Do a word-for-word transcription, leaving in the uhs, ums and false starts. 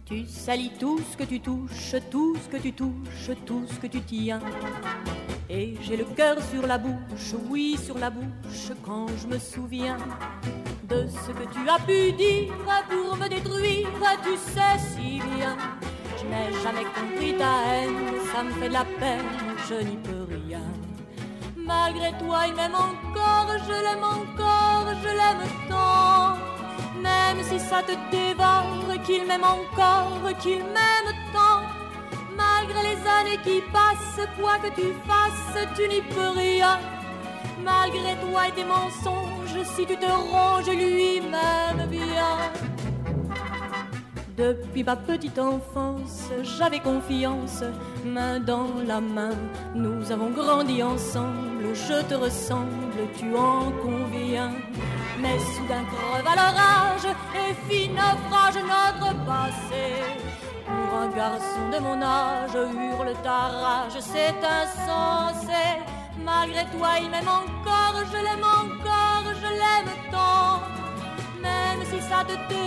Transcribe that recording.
Tu salis tout ce que tu touches, tout ce que tu touches, tout ce que tu tiens. Et j'ai le cœur sur la bouche, oui sur la bouche, quand je me souviens de ce que tu as pu dire pour me détruire, tu sais si bien. Je n'ai jamais compris ta haine, ça me fait de la peine, je n'y peux rien. Malgré toi il m'aime encore, je l'aime encore, je l'aime tant. Même si ça te dévore, qu'il m'aime encore, qu'il m'aime tant. Malgré les années qui passent, quoi que tu fasses, tu n'y peux rien. Malgré toi et tes mensonges, si tu te ronges, lui m'aime bien. Depuis ma petite enfance, j'avais confiance, main dans la main. Nous avons grandi ensemble, je te ressemble, tu en conviens. Mais soudain creva l'orage et fit naufrage notre passé. Pour un garçon de mon âge, hurle ta rage, c'est insensé. Malgré toi, il m'aime encore, je l'aime encore, je l'aime tant. Même si ça te dérange,